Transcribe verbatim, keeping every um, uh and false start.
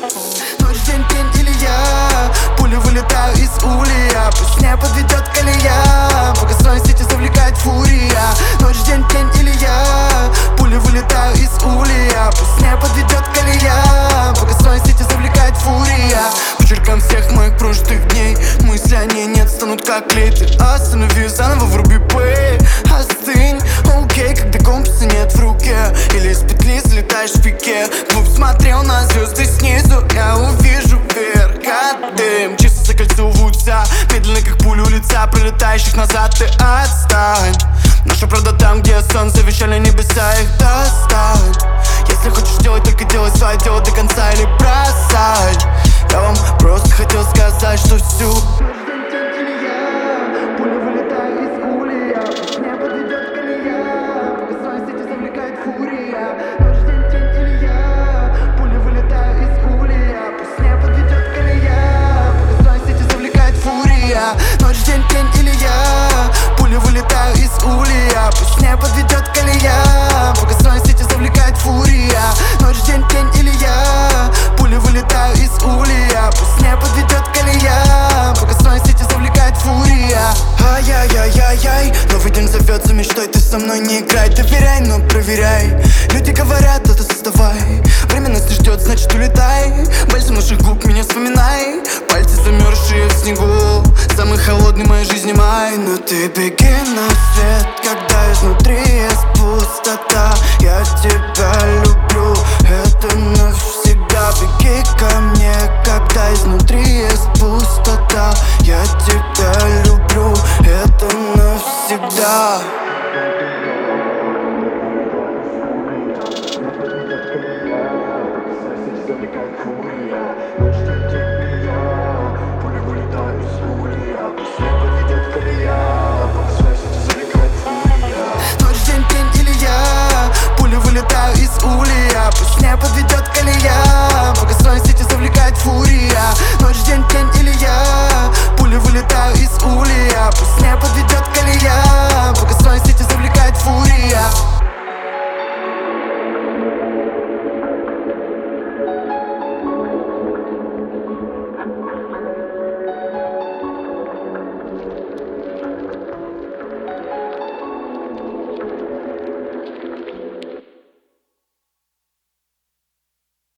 Ночь, день, день или я, пулю вылетаю из улья. Пусть не подведет колея, пока сон сети завлекает фурия. Ночь, день, день или я, пулю вылетаю из улья. Пусть не подведет колея, пока сон сети завлекает фурия. По черкам всех моих прожитых дней мысли о ней нет, станут как клей. Ты останови, заново вруби плей. Остынь, окей, когда компаса нет в руке, или из петли залетаешь в пике. Клуб смотрел на звезды снизу, я увижу вверх, как дым. Часы закольцовываются, медленно как пули у лица пролетающих назад. Ты отстань, наша правда там, где сон завещали небеса, их достань. Если хочешь делать, только делай свое дело до конца или бросай. Я вам просто хотел сказать, что всю пуля вылетает из улья. Пусть не подведет колея, пока сон сети завлекает фурия. Ночь, день, день или я, пуля вылетает из улья. Пусть не подведет колея, пока сон сети завлекает фурия. Ночь, день, день или я, пуля вылетаю из улья. Пусть не подведет колея, пока сон сети завлекает фурия. Ночь, день, день или я, пуля вылетаю из улья. Пусть не подведет колея, пока сон сети завлекает фурия. Ай-яй-яй-яй-яй, новый день зовется мечтой, ты со мной не играй. Доверяй, но проверяй, люди говорят, это создавай. Время нас не ждет, значит улетай. Пальцы наших губ меня вспоминай, пальцы замерзшие в снегу. Самый холодный в моей жизни май. Но ты беги на свет, когда изнутри есть пустота. Я тебя люблю, это навсегда. Беги ко мне, когда изнутри есть пустота. Я тебя люблю, это навсегда. Пуля вылетает из улья, пусть не подведет колея.